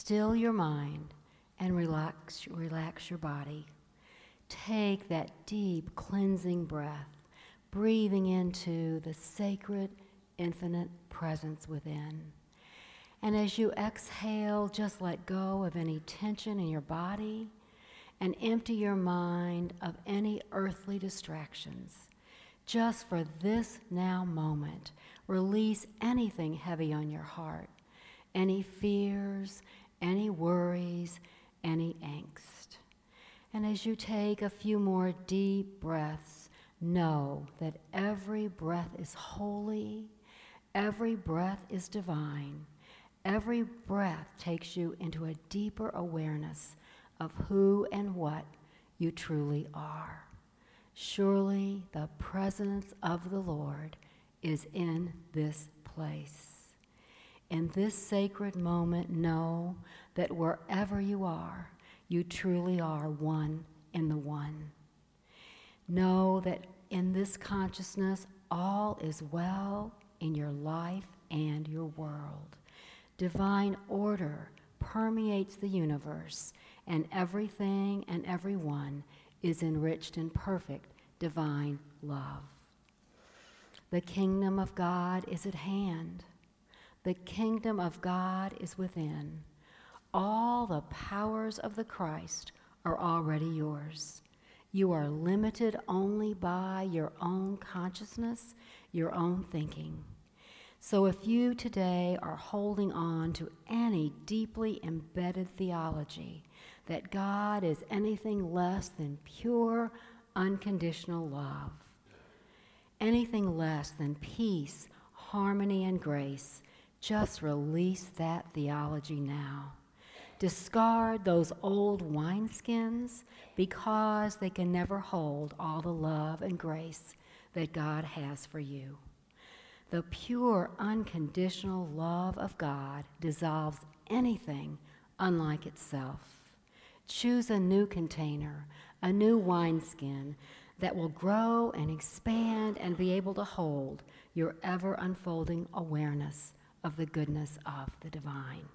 Still your mind and relax your body. Take that deep cleansing breath, breathing into the sacred, infinite presence within. And as you exhale, just let go of any tension in your body and empty your mind of any earthly distractions. Just for this now moment, release anything heavy on your heart, any fears, any worries, any angst. And as you take a few more deep breaths, know that every breath is holy, every breath is divine, every breath takes you into a deeper awareness of who and what you truly are. Surely the presence of the Lord is in this place. In this sacred moment, know that wherever you are, you truly are one in the one. Know that in this consciousness, all is well in your life and your world. Divine order permeates the universe, and everything and everyone is enriched in perfect divine love. The kingdom of God is at hand. The kingdom of God is within. All the powers of the Christ are already yours. You are limited only by your own consciousness, your own thinking. So if you today are holding on to any deeply embedded theology that God is anything less than pure, unconditional love, anything less than peace, harmony, and grace, just release that theology now. Discard those old wineskins because they can never hold all the love and grace that God has for you. The pure, unconditional love of God dissolves anything unlike itself. Choose a new container, a new wineskin that will grow and expand and be able to hold your ever-unfolding awareness of the goodness of the divine.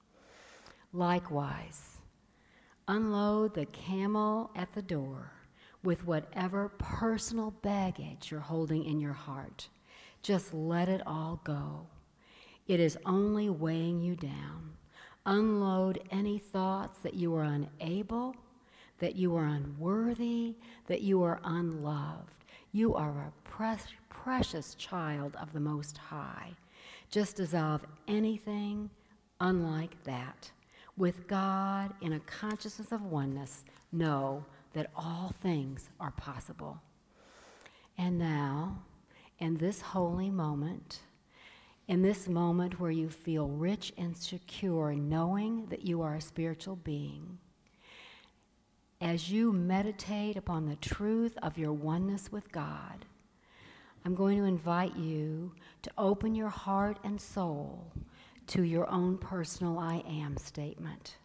Likewise, unload the camel at the door with whatever personal baggage you're holding in your heart. Just let it all go. It is only weighing you down. Unload any thoughts that you are unable, that you are unworthy, that you are unloved. You are a precious child of the Most High. Just dissolve anything unlike that. With God in a consciousness of oneness, know that all things are possible. And now, in this holy moment, in this moment where you feel rich and secure, knowing that you are a spiritual being, as you meditate upon the truth of your oneness with God, I'm going to invite you to open your heart and soul to your own personal I am statement.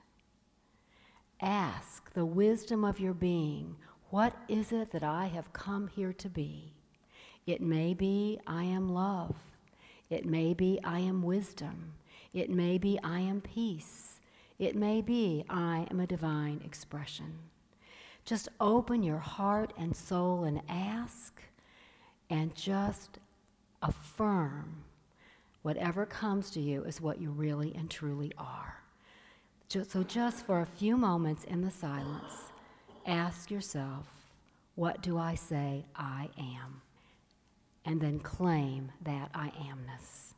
Ask the wisdom of your being, what is it that I have come here to be? It may be I am love. It may be I am wisdom. It may be I am peace. It may be I am a divine expression. Just open your heart and soul and ask, and just affirm whatever comes to you is what you really and truly are. So just for a few moments in the silence, ask yourself, what do I say I am? And then claim that I amness.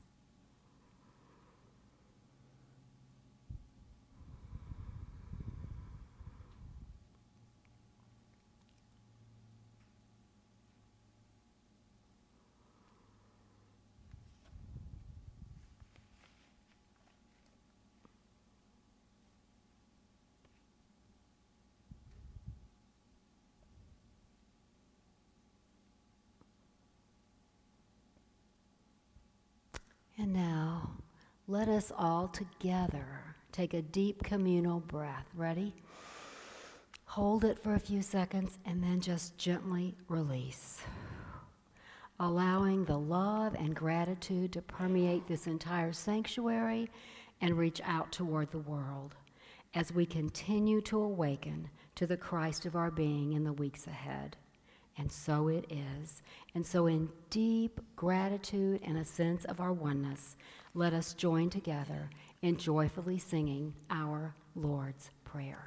And now, let us all together take a deep communal breath. Ready? Hold it for a few seconds and then just gently release. Allowing the love and gratitude to permeate this entire sanctuary and reach out toward the world. as we continue to awaken to the Christ of our being in the weeks ahead. And so it is. And so in deep gratitude and a sense of our oneness, let us join together in joyfully singing our Lord's Prayer.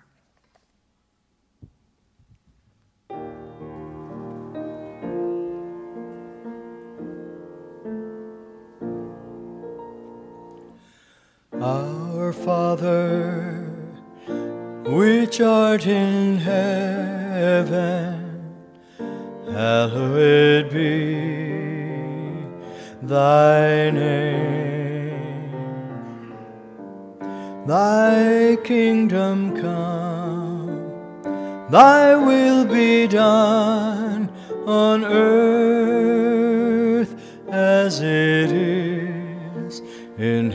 Our Father, which art in heaven, hallowed be thy name. Thy kingdom come, thy will be done on earth as it is in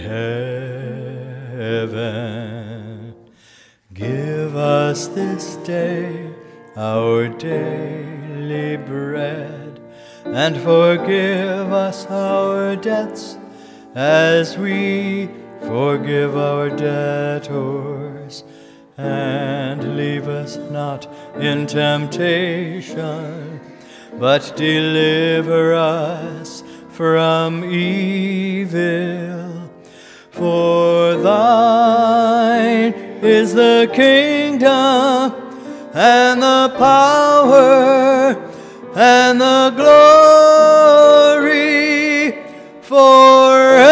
heaven. Give us this day our daily bread, and forgive us our debts as we forgive our debtors. And leave us not in temptation, but deliver us from evil. For thine is the kingdom, and the power, and the glory forever.